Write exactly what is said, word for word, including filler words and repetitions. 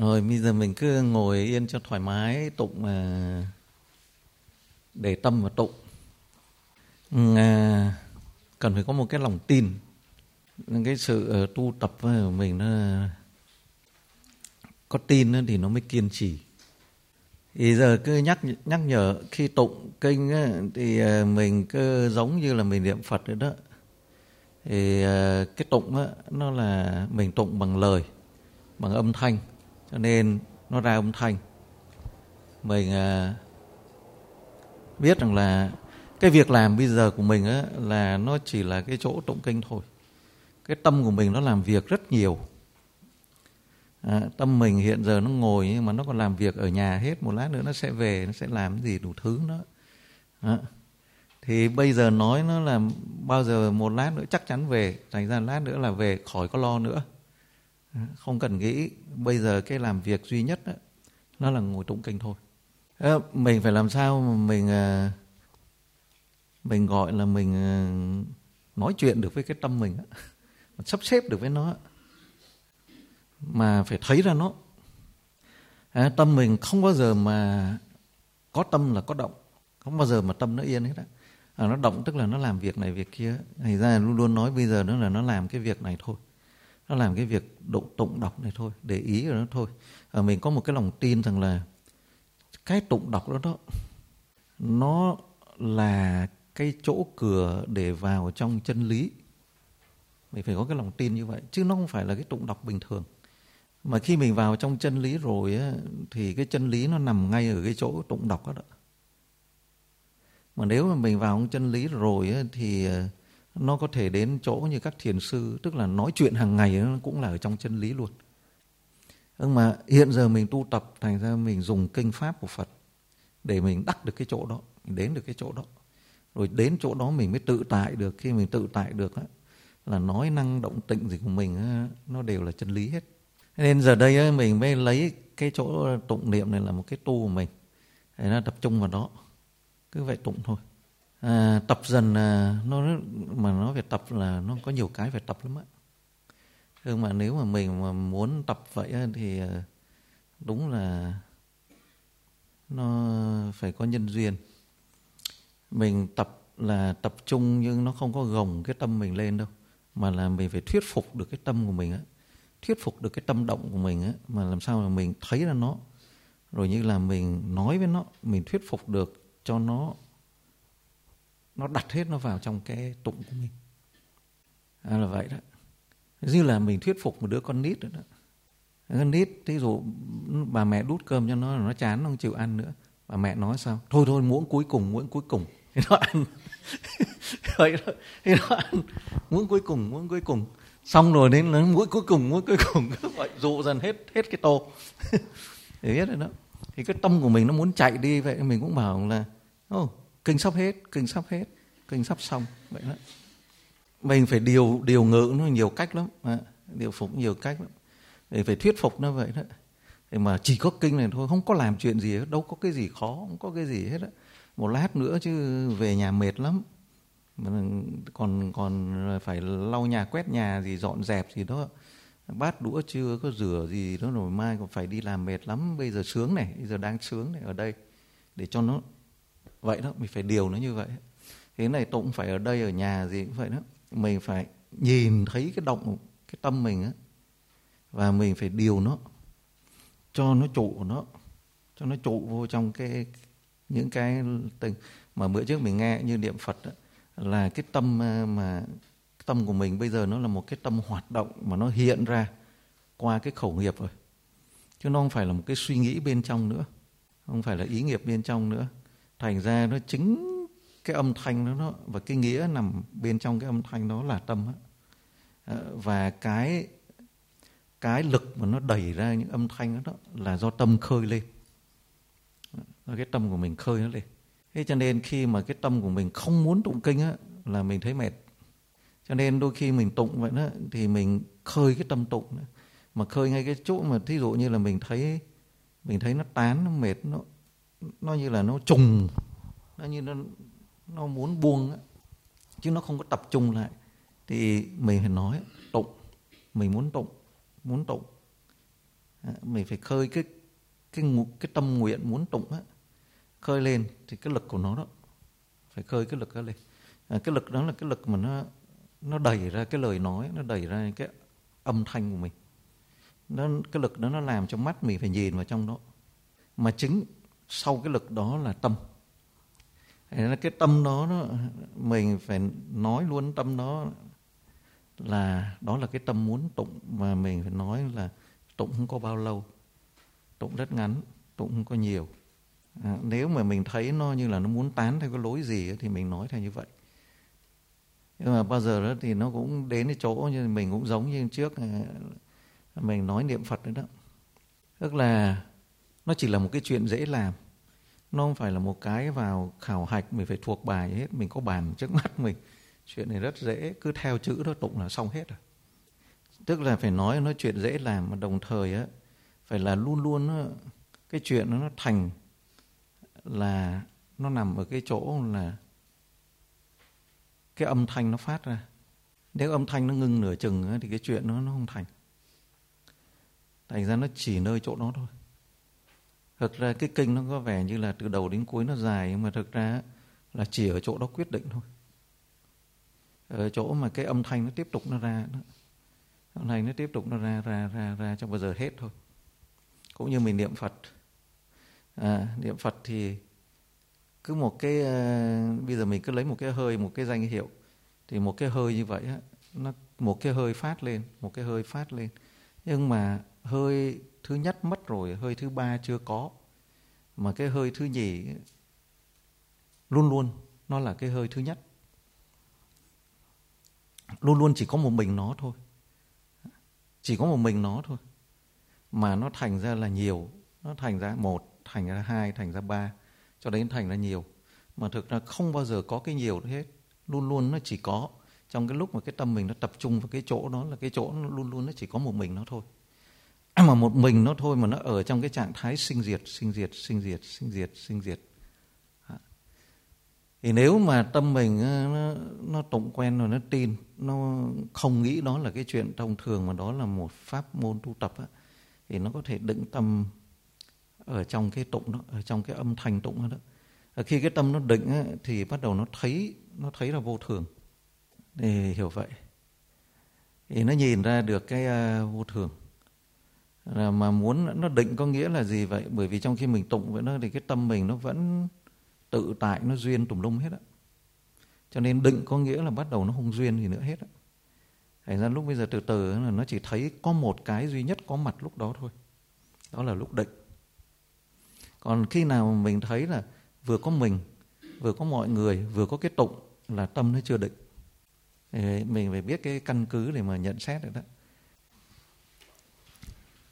Rồi bây giờ mình cứ ngồi yên cho thoải mái, tụng mà để tâm vào tụng. À, cần phải có một cái lòng tin. Cái sự tu tập của mình nó có tin thì nó mới kiên trì. Thì giờ cứ nhắc nhắc nhở khi tụng kinh á, thì mình cứ giống như là mình niệm Phật rồi đó. Thì cái tụng á, nó là mình tụng bằng lời, bằng âm thanh, cho nên nó ra âm thanh. Mình à, biết rằng là cái việc làm bây giờ của mình á, là nó chỉ là cái chỗ tụng kinh thôi. Cái tâm của mình nó làm việc rất nhiều. À, tâm mình hiện giờ nó ngồi nhưng mà nó còn làm việc ở nhà hết. Một lát nữa nó sẽ về, nó sẽ làm gì đủ thứ đó. À, thì bây giờ nói nó là bao giờ một lát nữa chắc chắn về. Thành ra lát nữa là về, khỏi có lo nữa. À, không cần nghĩ. Bây giờ cái làm việc duy nhất đó, nó là ngồi tụng kinh thôi. À, mình phải làm sao mà mình mình gọi là mình nói chuyện được với cái tâm mình á, sắp xếp được với nó, mà phải thấy ra nó. À, tâm mình không bao giờ mà có tâm là có động, không bao giờ mà tâm nó yên hết á. À, nó động tức là nó làm việc này việc kia. Thành ra luôn luôn nói bây giờ nó là nó làm cái việc này thôi, nó làm cái việc đụng tụng đọc này thôi, để ý rồi nó thôi. À, mình có một cái lòng tin rằng là cái tụng đọc đó đó, nó là cái chỗ cửa để vào trong chân lý. Mình phải có cái lòng tin như vậy, chứ nó không phải là cái tụng đọc bình thường. Mà khi mình vào trong chân lý rồi á, thì cái chân lý nó nằm ngay ở cái chỗ tụng đọc đó, đó. Mà nếu mà mình vào trong chân lý rồi á, thì nó có thể đến chỗ như các thiền sư, tức là nói chuyện hàng ngày nó cũng là ở trong chân lý luôn. Nhưng mà hiện giờ mình tu tập, thành ra mình dùng kinh pháp của Phật để mình đắc được cái chỗ đó, mình đến được cái chỗ đó. Rồi đến chỗ đó mình mới tự tại được. Khi mình tự tại được á, là nói năng động tịnh gì của mình á, nó đều là chân lý hết. Nên giờ đây á, mình mới lấy cái chỗ tụng niệm này là một cái tu của mình, để nó tập trung vào đó. Cứ vậy tụng thôi. À, tập dần à, nó mà nó phải tập là nó có nhiều cái phải tập lắm á. Nhưng mà nếu mà mình mà muốn tập vậy á, thì đúng là nó phải có nhân duyên. Mình tập là tập trung nhưng nó không có gồng cái tâm mình lên đâu, mà là mình phải thuyết phục được cái tâm của mình á, thuyết phục được cái tâm động của mình á, mà làm sao mà mình thấy ra nó, rồi như là mình nói với nó, mình thuyết phục được cho nó nó đặt hết nó vào trong cái tụng của mình. À, là vậy đó. Như là mình thuyết phục một đứa con nít đó, đó. Con nít, thí dụ bà mẹ đút cơm cho nó, nó chán, nó không chịu ăn nữa. Bà mẹ nói sao? Thôi thôi, muỗng cuối cùng, muỗng cuối cùng. Thì nó ăn. Vậy đó, thì nó ăn. Muỗng cuối cùng, muỗng cuối cùng. Xong rồi đến nó muỗng cuối cùng, muỗng cuối cùng. Cứ vậy, dụ dần hết, hết cái tô. Thì biết rồi đó. Thì cái tâm của mình nó muốn chạy đi, vậy mình cũng bảo là oh, kinh sắp hết, kinh sắp hết, kinh sắp xong. Vậy đó. Mình phải điều, điều ngự nó nhiều cách lắm. À, điều phục nhiều cách lắm. Để phải thuyết phục nó vậy đó. Thì mà chỉ có kinh này thôi, không có làm chuyện gì hết, đâu có cái gì khó, không có cái gì hết á. Một lát nữa chứ về nhà mệt lắm. Còn còn phải lau nhà, quét nhà gì, dọn dẹp gì đó. Bát đũa chưa có rửa gì đó, rồi mai còn phải đi làm mệt lắm. Bây giờ sướng này, bây giờ đang sướng này ở đây. Để cho nó vậy đó, mình phải điều nó như vậy. Thế này tụng phải ở đây, ở nhà gì cũng vậy đó. Mình phải nhìn thấy cái động, cái tâm mình á, và mình phải điều nó, cho nó trụ nó, cho nó trụ vô trong cái những cái tình. Mà bữa trước mình nghe như niệm Phật đó, là cái tâm mà cái tâm của mình bây giờ nó là một cái tâm hoạt động mà nó hiện ra qua cái khẩu nghiệp rồi, chứ nó không phải là một cái suy nghĩ bên trong nữa, không phải là ý nghiệp bên trong nữa. Thành ra nó chính cái âm thanh đó, nó và cái nghĩa nằm bên trong cái âm thanh đó là tâm đó. Và cái cái lực mà nó đẩy ra những âm thanh đó, đó là do tâm khơi lên, do cái tâm của mình khơi nó lên. Thế cho nên khi mà cái tâm của mình không muốn tụng kinh á, là mình thấy mệt. Cho nên đôi khi mình tụng vậy đó, thì mình khơi cái tâm tụng đó. Mà khơi ngay cái chỗ mà thí dụ như là mình thấy mình thấy nó tán, nó mệt, nó nó như là nó trùng, nó như nó nó muốn buông á, chứ nó không có tập trung lại. Thì mình phải nói tụng, mình muốn tụng, muốn tụng. Mình phải khơi cái cái cái tâm nguyện muốn tụng á, khơi lên thì cái lực của nó đó, phải khơi cái lực đó lên. À, cái lực đó là cái lực mà nó nó đẩy ra cái lời nói, nó đẩy ra cái âm thanh của mình. Nó, cái lực đó nó làm cho mắt mình phải nhìn vào trong đó. Mà chính sau cái lực đó là tâm. Cái tâm đó, đó mình phải nói luôn tâm đó là đó là cái tâm muốn tụng, mà mình phải nói là tụng không có bao lâu, tụng rất ngắn, tụng không có nhiều. À, nếu mà mình thấy nó như là nó muốn tán theo cái lối gì thì mình nói theo như vậy. Nhưng mà bao giờ đó thì nó cũng đến cái chỗ như mình cũng giống như trước mình nói niệm Phật đấy đó. Tức là nó chỉ là một cái chuyện dễ làm. Nó không phải là một cái vào khảo hạch mình phải thuộc bài hết, mình có bàn trước mắt mình. Chuyện này rất dễ, cứ theo chữ đó tụng là xong hết rồi. Tức là phải nói nói chuyện dễ làm, mà đồng thời á phải là luôn luôn á, cái chuyện nó thành là nó nằm ở cái chỗ là cái âm thanh nó phát ra. Nếu âm thanh nó ngưng nửa chừng á, thì cái chuyện nó nó không thành. Thành ra nó chỉ nơi chỗ đó thôi. Thực ra cái kinh nó có vẻ như là từ đầu đến cuối nó dài, nhưng mà thực ra là chỉ ở chỗ đó quyết định thôi. Ở chỗ mà cái âm thanh nó tiếp tục nó ra đó. Âm thanh nó tiếp tục nó ra ra ra ra cho bao giờ hết thôi. Cũng như mình niệm Phật. À, niệm Phật thì cứ một cái uh, bây giờ mình cứ lấy một cái hơi, một cái danh hiệu, thì một cái hơi như vậy á, nó một cái hơi phát lên, một cái hơi phát lên. Nhưng mà hơi thứ nhất mất rồi, hơi thứ ba chưa có, mà cái hơi thứ nhì luôn luôn nó là cái hơi thứ nhất, luôn luôn chỉ có một mình nó thôi, chỉ có một mình nó thôi, mà nó thành ra là nhiều, nó thành ra một, thành ra hai, thành ra ba, cho đến thành ra nhiều. Mà thực ra không bao giờ có cái nhiều hết, luôn luôn nó chỉ có trong cái lúc mà cái tâm mình nó tập trung vào cái chỗ đó, là cái chỗ nó luôn luôn nó chỉ có một mình nó thôi. Mà một mình nó thôi mà nó ở trong cái trạng thái sinh diệt, sinh diệt, sinh diệt, sinh diệt, sinh diệt. Thì nếu mà tâm mình nó, nó tụng quen rồi, nó tin, nó không nghĩ đó là cái chuyện thông thường, mà đó là một pháp môn tu tập á, thì nó có thể định tâm ở trong cái tụng đó, ở trong cái âm thanh tụng đó. Và khi cái tâm nó định á, thì bắt đầu nó thấy, nó thấy là vô thường. Để hiểu vậy. Thì nó nhìn ra được cái uh, vô thường. Là mà muốn nó định có nghĩa là gì vậy? Bởi vì trong khi mình tụng với nó thì cái tâm mình nó vẫn tự tại, nó duyên tùm lum hết á. Cho nên định có nghĩa là bắt đầu nó không duyên gì nữa hết á. Thành ra lúc bây giờ từ từ là nó chỉ thấy có một cái duy nhất có mặt lúc đó thôi. Đó là lúc định. Còn khi nào mình thấy là vừa có mình, vừa có mọi người, vừa có cái tụng, là tâm nó chưa định. Thì mình phải biết cái căn cứ để mà nhận xét được đó.